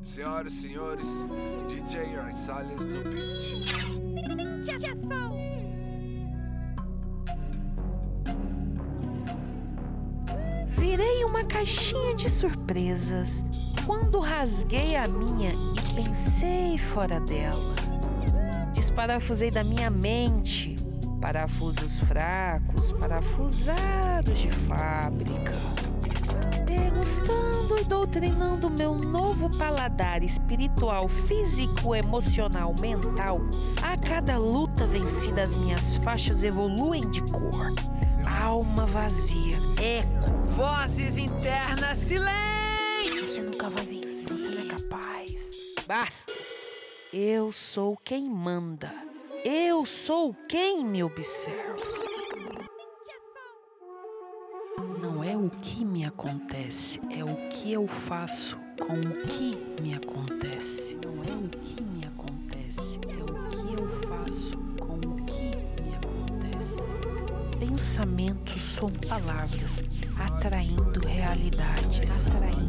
Senhoras e senhores, DJ Arsales no beat. Virei uma caixinha de surpresas quando rasguei a minha e pensei fora dela. Desparafusei da minha mente parafusos fracos, parafusados de fábrica. Degustando e doutrinando meu novo paladar espiritual, físico, emocional, mental, a cada luta vencida as minhas faixas evoluem de cor. Alma vazia, eco, vozes internas, silêncio! Você nunca vai vencer, você não é capaz. Basta! Eu sou quem manda. Eu sou quem me observa. Não é o que me acontece, é o que eu faço com o que me acontece. Não é o que me acontece, é o que eu faço com o que me acontece. Pensamentos são palavras, atraindo realidades.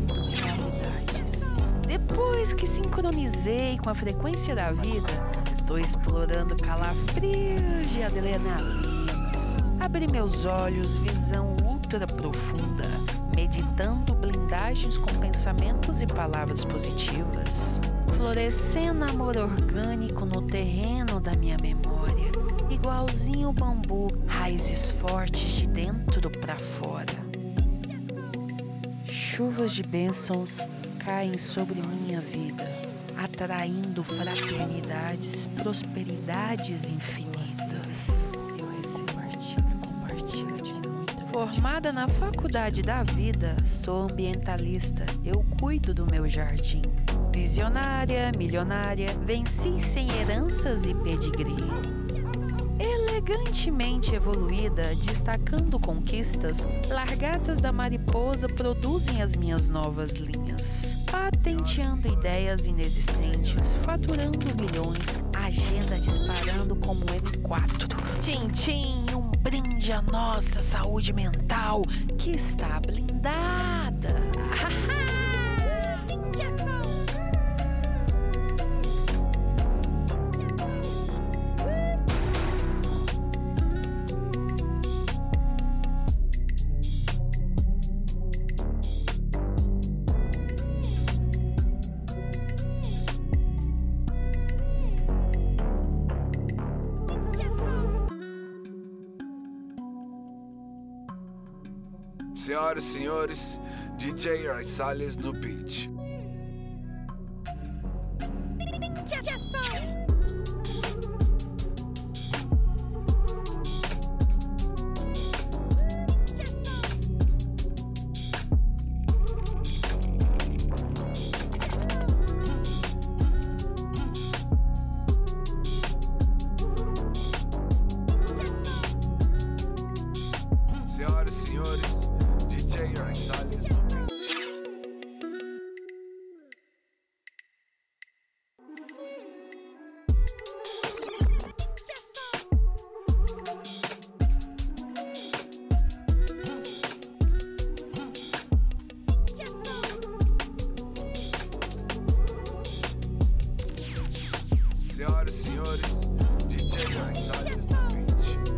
Depois que sincronizei com a frequência da vida, estou explorando calafrios de adrenalinas. Abri meus olhos, visão ultra profunda, meditando blindagens com pensamentos e palavras positivas. Florescendo amor orgânico no terreno da minha memória, igualzinho o bambu, raízes fortes de dentro pra fora. Chuvas de bênçãos caem sobre minha vida, atraindo fraternidades, prosperidades infinitas. Eu recebo compartilho de muita. Formada na faculdade da vida, sou ambientalista, eu cuido do meu jardim. Visionária, milionária, venci sem heranças e pedigree. Elegantemente evoluída, destacando conquistas, largatas da mariposa produzem as minhas novas linhas. Patenteando ideias inexistentes, faturando milhões, agenda disparando como M4. Tchim-tchim, um brinde à nossa saúde mental que está blindada. Senhoras e senhores, DJ Arsales no beat. Senhoras e senhores, DJ Arsales no beat. Senhoras e senhores, DJ Arsales no beat.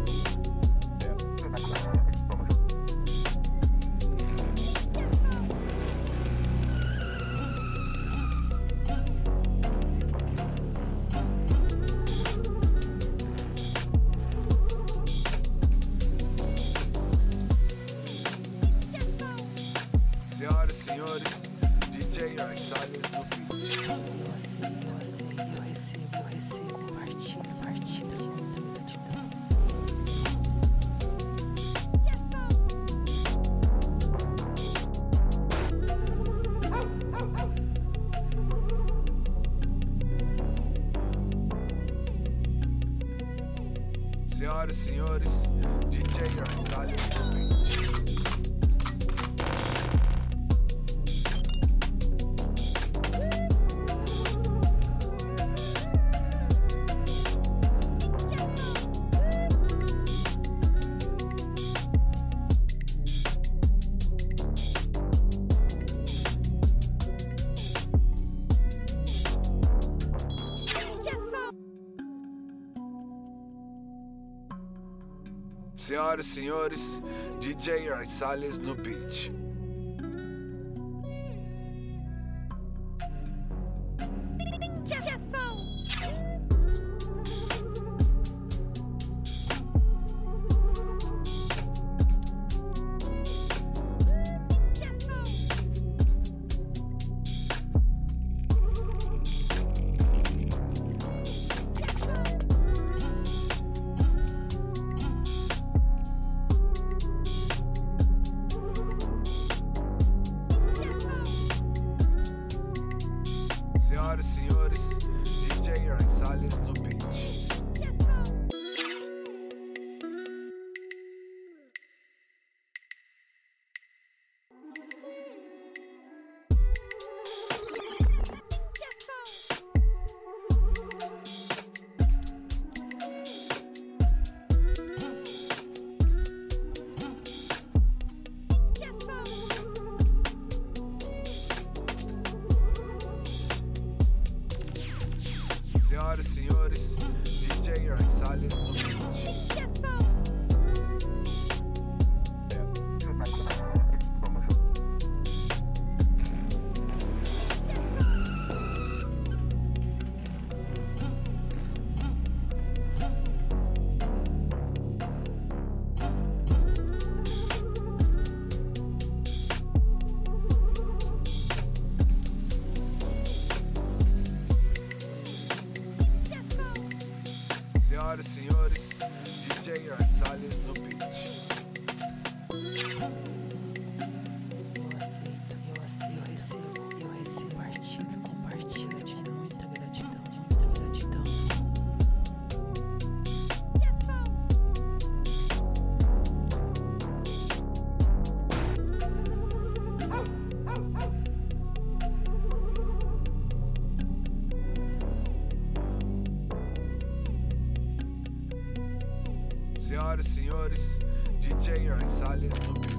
Senhoras e senhores, DJ Arsales no beat. Eu aceito, eu recebo, compartilho, muita gratidão. Senhoras e senhores, DJ Arsales no beat. Senhoras e senhores, DJ Arsales no beat. Senhoras e senhores, DJ Arsales no beat. Senhoras e senhores, DJ Arsales no beat. Senhoras e senhores, DJ Arsales no beat. Eu recebo, partilho, compartilha de muita gratidão, muita gratidão. Senhoras e senhores, DJ Arsales no beat.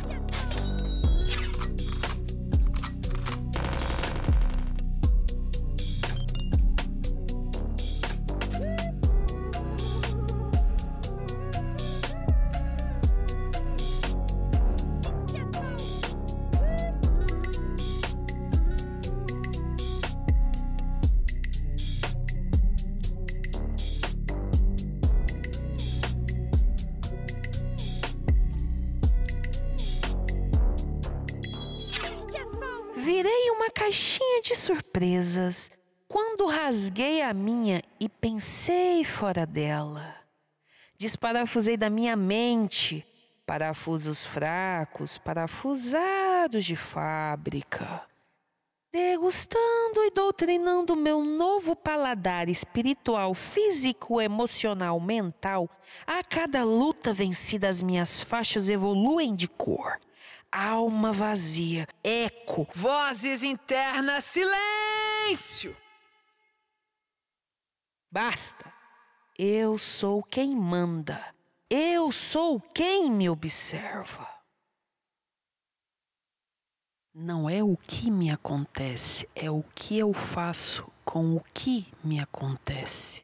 Virei uma caixinha de surpresas quando rasguei a minha e pensei fora dela. Desparafusei da minha mente parafusos fracos, parafusados de fábrica. Degustando e doutrinando meu novo paladar espiritual, físico, emocional, mental, a cada luta vencida as minhas faixas evoluem de cor. Alma vazia, eco, vozes internas, silêncio! Basta! Eu sou quem manda. Eu sou quem me observa. Não é o que me acontece, é o que eu faço com o que me acontece.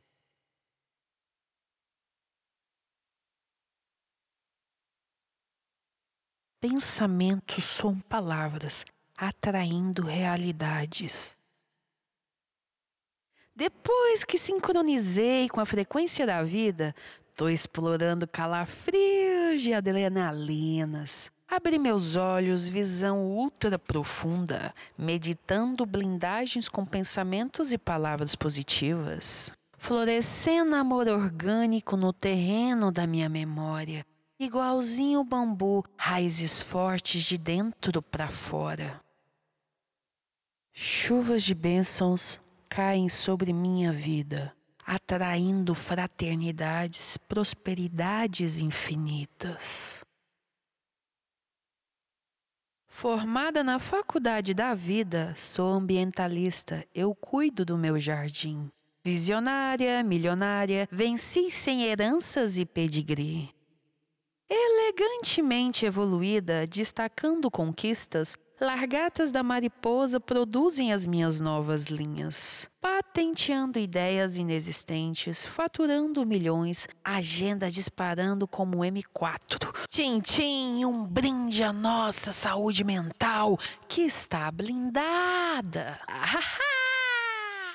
Pensamentos são palavras, atraindo realidades. Depois que sincronizei com a frequência da vida, tô explorando calafrios de adrenalinas. Abri meus olhos, visão ultra profunda, meditando blindagens com pensamentos e palavras positivas. Florescendo amor orgânico no terreno da minha memória. Igualzinho o bambu, raízes fortes de dentro para fora. Chuvas de bênçãos caem sobre minha vida, atraindo fraternidades, prosperidades infinitas. Formada na faculdade da vida, sou ambientalista, eu cuido do meu jardim. Visionária, milionária, venci sem heranças e pedigree. Elegantemente evoluída, destacando conquistas, Largatas da Mariposa produzem as minhas novas linhas. Patenteando ideias inexistentes, faturando milhões, agenda disparando como M4. Tchim, tchim, um brinde à nossa saúde mental que está blindada.